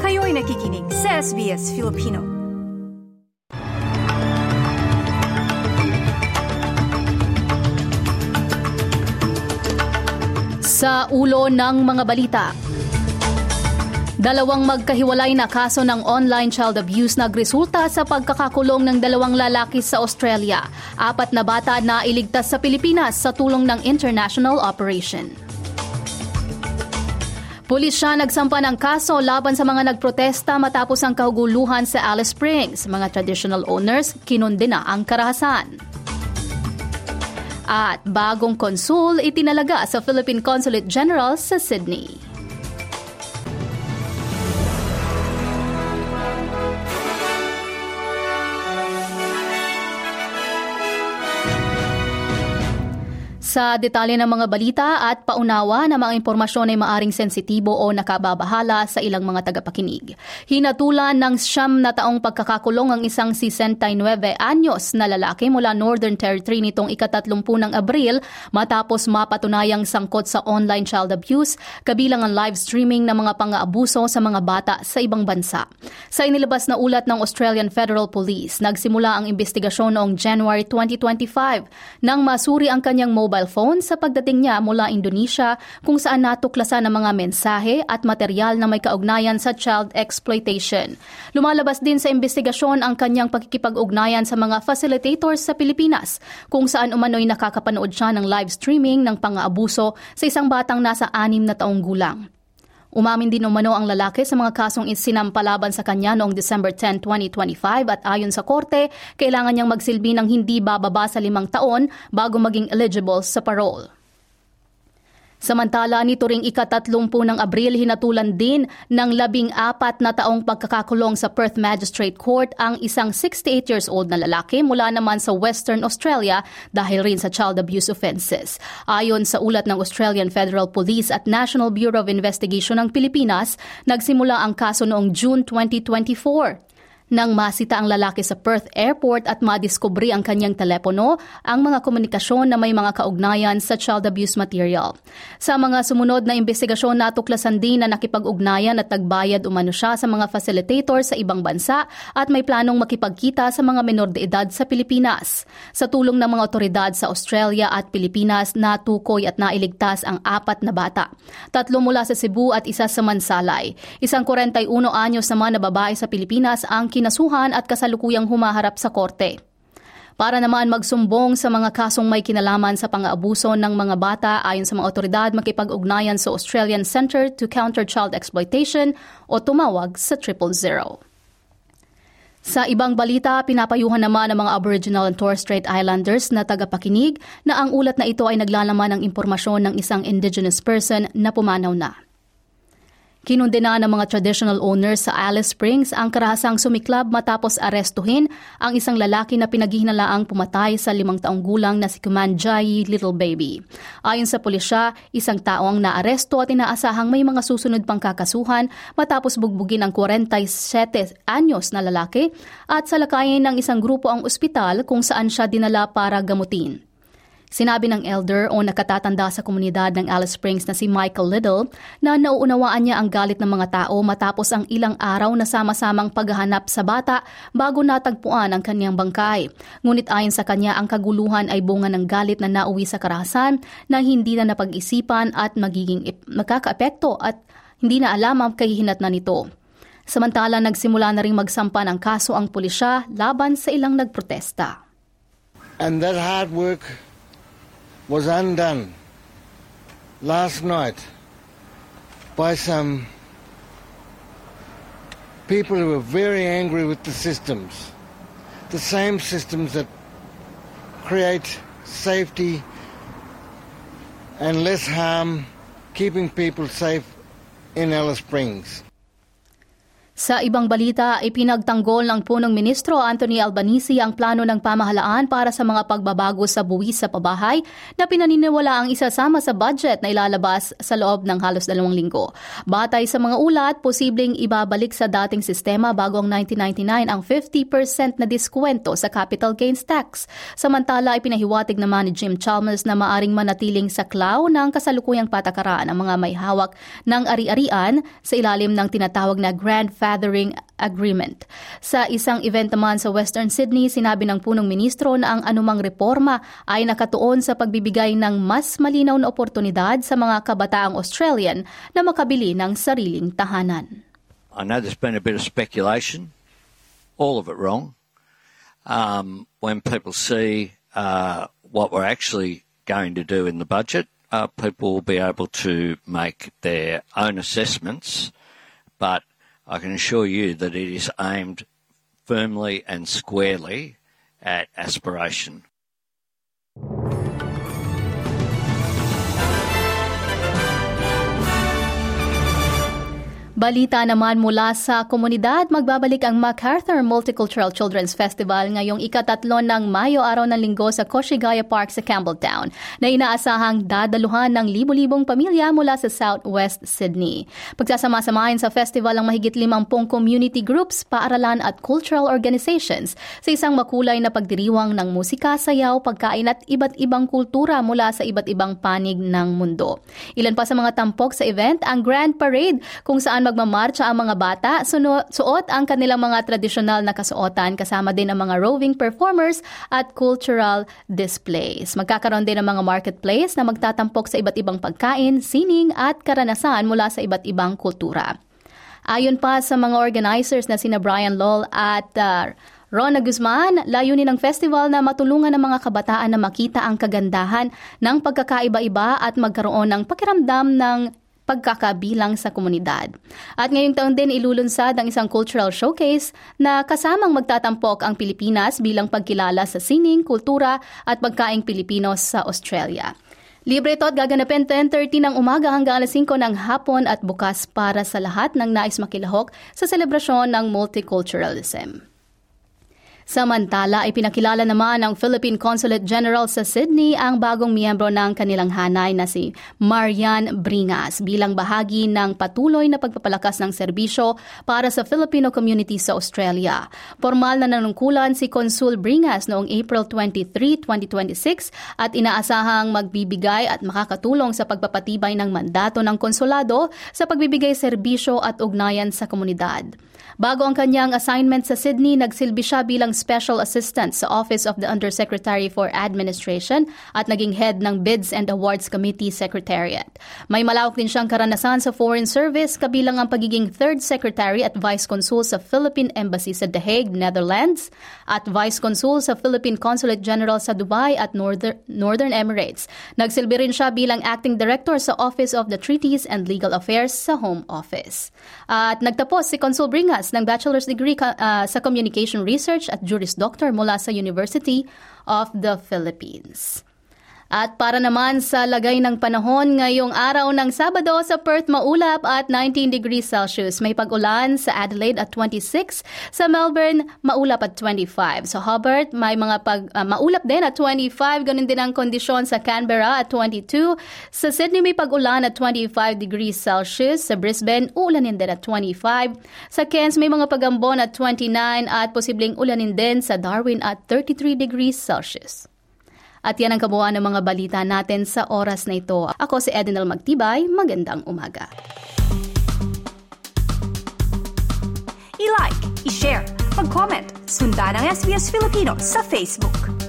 Kayo'y nakikinig sa SBS Filipino. Sa ulo ng mga balita, dalawang magkahiwalay na kaso ng online child abuse nagresulta sa pagkakakulong ng dalawang lalaki sa Australia. 4 na bata na iligtas sa Pilipinas sa tulong ng international operation. Pulisya nagsampa ng kaso laban sa mga nagprotesta matapos ang kahuguluhan sa Alice Springs. Mga traditional owners kinundena ang karahasan. At bagong konsul itinalaga sa Philippine Consulate General sa Sydney. Sa detalye ng mga balita at paunawa na mga impormasyon ay maaring sensitibo o nakababahala sa ilang mga tagapakinig. Hinatulan ng 9 na taong pagkakakulong ang isang 69 anyos na lalaki mula Northern Territory nitong ika-30 ng Abril matapos mapatunayang sangkot sa online child abuse, kabilang ang live streaming ng mga pang-aabuso sa mga bata sa ibang bansa. Sa inilabas na ulat ng Australian Federal Police, nagsimula ang investigasyon noong January 2025 nang masuri ang kanyang mobile phone sa pagdating niya mula Indonesia kung saan natuklasan ang mga mensahe at material na may kaugnayan sa child exploitation. Lumalabas din sa investigasyon ang kanyang pakikipag-ugnayan sa mga facilitators sa Pilipinas kung saan umano'y nakakapanood siya ng live streaming ng pang-aabuso sa isang batang nasa 6 na taong gulang. Umamin din umano ang lalaki sa mga kasong isinampalaban sa kanya noong December 10, 2025 at ayon sa korte, kailangan niyang magsilbi ng hindi bababa sa 5 taon bago maging eligible sa parole. Samantala, nito ring ika-30 ng Abril, hinatulan din ng 14 na taong pagkakakulong sa Perth Magistrate Court ang isang 68 years old na lalaki mula naman sa Western Australia dahil rin sa child abuse offenses. Ayon sa ulat ng Australian Federal Police at National Bureau of Investigation ng Pilipinas, nagsimula ang kaso noong June 2024. Nang masita ang lalaki sa Perth Airport at madiskubre ang kanyang telepono, ang mga komunikasyon na may mga kaugnayan sa child abuse material. Sa mga sumunod na investigasyon, natuklasan din na nakipag-ugnayan at nagbayad umano siya sa mga facilitator sa ibang bansa at may planong makipagkita sa mga menor de edad sa Pilipinas. Sa tulong ng mga otoridad sa Australia at Pilipinas, natukoy at nailigtas ang 4 na bata. 3 mula sa Cebu at 1 sa Mansalay. Isang 41 anyos naman na babae sa Pilipinas ang kinasuhan at kasalukuyang humaharap sa korte. Para naman magsumbong sa mga kasong may kinalaman sa pang-aabuso ng mga bata, ayon sa mga otoridad, makipag-ugnayan sa Australian Centre to Counter Child Exploitation o tumawag sa 000. Sa ibang balita, pinapayuhan naman ng mga Aboriginal and Torres Strait Islanders na tagapakinig na ang ulat na ito ay naglalaman ng impormasyon ng isang Indigenous person na pumanaw na. Kinundena ng mga traditional owners sa Alice Springs ang karahasang sumiklab matapos arestuhin ang isang lalaki na pinaghihinalaang pumatay sa 5 taong gulang na si Kumanjayi Little Baby. Ayon sa pulisya, isang tao ang naaresto at inaasahang may mga susunod pang kakasuhan matapos bugbugin ang 47 anyos na lalaki at salakayin ng isang grupo ang ospital kung saan siya dinala para gamutin. Sinabi ng elder o nakatatanda sa komunidad ng Alice Springs na si Michael Little na nauunawaan niya ang galit ng mga tao matapos ang ilang araw na sama-samang paghahanap sa bata bago natagpuan ang kanyang bangkay. Ngunit ayon sa kanya, ang kaguluhan ay bunga ng galit na nauwi sa karahasan na hindi na napag-isipan at magiging magkakaapekto at hindi na alam ang kahihinatnan nito. Samantala, nagsimula na rin magsampa ng kaso ang pulisya laban sa ilang nagprotesta. And that hard work was undone last night by some people who were very angry with the systems. The same systems that create safety and less harm, keeping people safe in Alice Springs. Sa ibang balita, ipinagtanggol ng punong ministro Anthony Albanese ang plano ng pamahalaan para sa mga pagbabago sa buwis sa pabahay na pinaniniwala ang isasama sa budget na ilalabas sa loob ng halos 2 linggo. Batay sa mga ulat, posibleng ibabalik sa dating sistema bago ang 1999 ang 50% na diskwento sa capital gains tax. Samantala, ipinahiwatig naman ni Jim Chalmers na maaring manatiling saklaw ng kasalukuyang patakaran ang mga may hawak ng ari-arian sa ilalim ng tinatawag na grandfathering agreement. Sa isang event naman sa Western Sydney, sinabi ng punong ministro na ang anumang reforma ay nakatuon sa pagbibigay ng mas malinaw na oportunidad sa mga kabataang Australian na makabili ng sariling tahanan. I know there's been a bit of speculation, all of it wrong. When people see what we're actually going to do in the budget, people will be able to make their own assessments, but I can assure you that it is aimed firmly and squarely at aspiration. Balita naman mula sa komunidad, magbabalik ang MacArthur Multicultural Children's Festival ngayong ika-3 ng Mayo, araw ng Linggo sa Koshigaya Park sa Campbelltown, na inaasahang dadaluhan ng libo-libong pamilya mula sa Southwest Sydney. Pagsasama-samahin sa festival ang mahigit 50 community groups, paaralan at cultural organizations sa isang makulay na pagdiriwang ng musika, sayaw, pagkain at iba't ibang kultura mula sa iba't ibang panig ng mundo. Ilan pa sa mga tampok sa event, ang Grand Parade kung saan magmamarcha ang mga bata, suot ang kanilang mga tradisyonal na kasuotan, kasama din ang mga roving performers at cultural displays. Magkakaroon din ng mga marketplace na magtatampok sa iba't ibang pagkain, sining at karanasan mula sa iba't ibang kultura. Ayon pa sa mga organizers na sina Brian Lowell at Rona Guzman, layunin ng festival na matulungan ng mga kabataan na makita ang kagandahan ng pagkakaiba-iba at magkaroon ng pakiramdam ng pagkakabilang sa komunidad. At ngayong taon din ilulunsad ang isang cultural showcase na kasamang magtatampok ang Pilipinas bilang pagkilala sa sining, kultura at pagkaing Pilipino sa Australia. Libre ito at gaganapin 10:30 ng umaga hanggang alas 5 ng hapon at bukas para sa lahat ng nais makilahok sa selebrasyon ng multiculturalism. Samantala, ipinakilala naman ng Philippine Consulate General sa Sydney ang bagong miyembro ng kanilang hanay na si Marian Bringas bilang bahagi ng patuloy na pagpapalakas ng serbisyo para sa Filipino community sa Australia. Formal na nanungkulan si Consul Bringas noong April 23, 2026 at inaasahang magbibigay at makakatulong sa pagpapatibay ng mandato ng konsulado sa pagbibigay serbisyo at ugnayan sa komunidad. Bago ang kanyang assignment sa Sydney, nagsilbi siya bilang Special Assistant sa Office of the Undersecretary for Administration at naging head ng Bids and Awards Committee Secretariat. May malawak din siyang karanasan sa Foreign Service, kabilang ang pagiging Third Secretary at Vice Consul sa Philippine Embassy sa The Hague, Netherlands, at Vice Consul sa Philippine Consulate General sa Dubai at Northern Emirates. Nagsilbi rin siya bilang Acting Director sa Office of the Treaties and Legal Affairs sa Home Office. At nagtapos si Consul Bringas ng bachelor's degree sa Communication Research at Juris Doctor mula sa University of the Philippines. At para naman sa lagay ng panahon ngayong araw ng Sabado, sa Perth maulap at 19 degrees Celsius. May pag-ulan sa Adelaide at 26, sa Melbourne maulap at 25. Sa Hobart may mga maulap din at 25, ganun din ang kondisyon sa Canberra at 22. Sa Sydney may pag-ulan at 25 degrees Celsius. Sa Brisbane uulanin din at 25. Sa Cairns may mga pag-ambon at 29 at posibleng ulanin din sa Darwin at 33 degrees Celsius. At yan ang kabuuan ng mga balita natin sa oras na ito. Ako si Edinel Magtibay. Magandang umaga. I-like, i-share, mag-comment, sundan ang SBS Filipino sa Facebook.